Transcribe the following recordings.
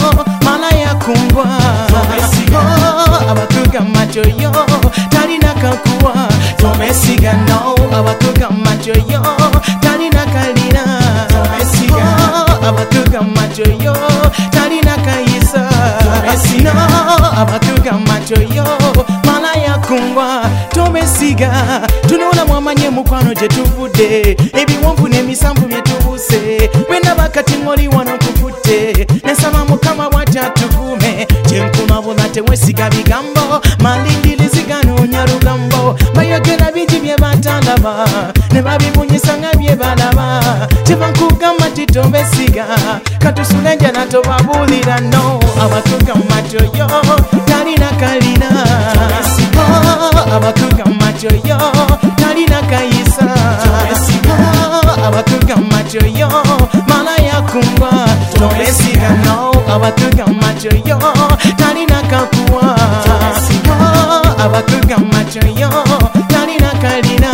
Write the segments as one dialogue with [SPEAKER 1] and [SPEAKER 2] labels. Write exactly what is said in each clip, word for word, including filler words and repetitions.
[SPEAKER 1] malaya kungwa abakuga machoyo talina kakuwa tomesiga no abakuga machoyo talina kalina tomesiga abakuga machoyo talina kayisa tomesiga abakuga machoyo malaya kungwa tomesiga tunola mwamanye mukwano je tuvude ebiwonvu n'emisambu bye tubuse wena bakati ngoli wano kukutte nesaba mukama bwatya tukume kyenkuma bula tewesiga bigambo malindiriziga n'onyalugambo bayogera bingi bye batalaba ne babibunyisa nga bye balaba kyebankugamba ti tobesiga katusula enjala tobabuulira no abakuga matoyo talina kalina abakuga matoyo talina kayisa abakuga matoyo malaya kungwa tobesiga no abakuga matoyo talina kakuwa abakuga matoyo talina kalina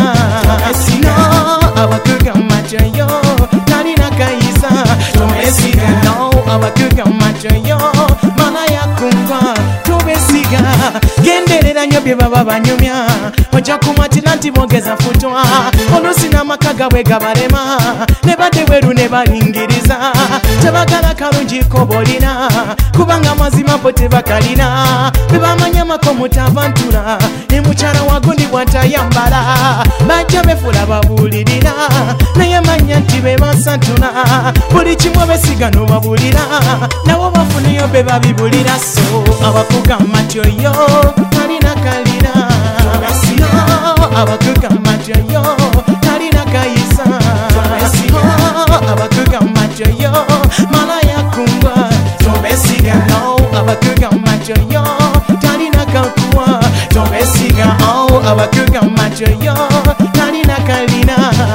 [SPEAKER 1] abakuga matoyo talina kayisa tobesiga no abakuga matoyo malaya kungwa tobesiga genderera nyo bye baba banyumya ojja kumatira nti bogeza futwa oluusi n'amaka bwe gabalema ne badde bweru ne balingiriza tebagala kalungi kobolina kubanga mazima bo tebakalina bebamanya mako mutavantula ne mukyala wagundi bw'atayambala bajja befula babuulirira naye manya nti be basantula buli kimu besiga n'obabulira nabo bafuneyo be babibulira so abakuga matyoyo talina kalina abakuga matyoyo talina kayisa abakuga matyoyo malaya kungwa tobesiga no abakuga matyoyo talina kakuwa tobesiga oh abakuga matyoyo talina kalina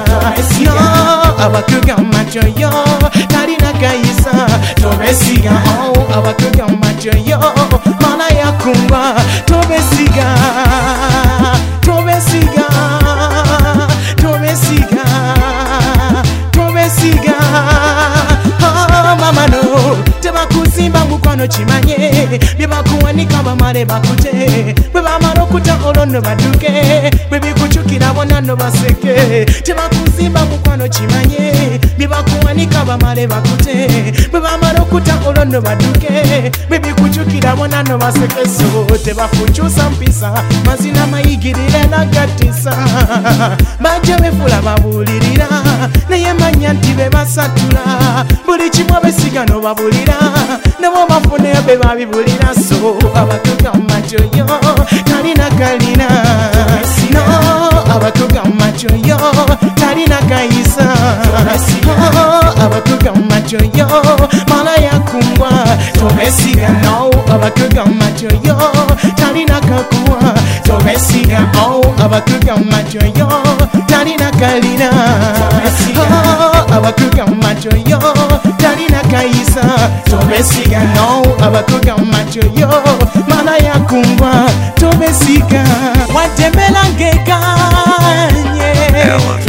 [SPEAKER 1] abakuga matyoyo talina kayisa tobesiga oh abakuga matyoyo malaya kungwa tobesiga tobesiga tobesiga tobesiga oh mama no tebakuzimba mukwano kimanye byebakuwanika bamale bakute bwe bamala okuta olwo nno baduke bwe bikukyukira bonna nno baseke tebakuzimba mukwano kimanye byebakuwanika bamale bakute bwe bamala okuta olwo nno baduke bwe bikukyukira bonna nno baseke so tebakukyusa mpisa mazina mayigirire nagatisa bajja befula babuulirira naye manya nti be basatula buli kimu besiga n'obabulira nabo bafuneyo be babibulira so abakuga matyoyo talina kalina no abakuga matyoyo talina kayisa abakuga matyoyo malaya kungwa tobesiga no abakuga matyoyo talina kakuwa tobesiga oh abakuga matyoyo talina kalina abakuga matyoyo talina kayisa tobesiga no abakuga matyoyo malaya kungwa tobesiga watembela ngekanye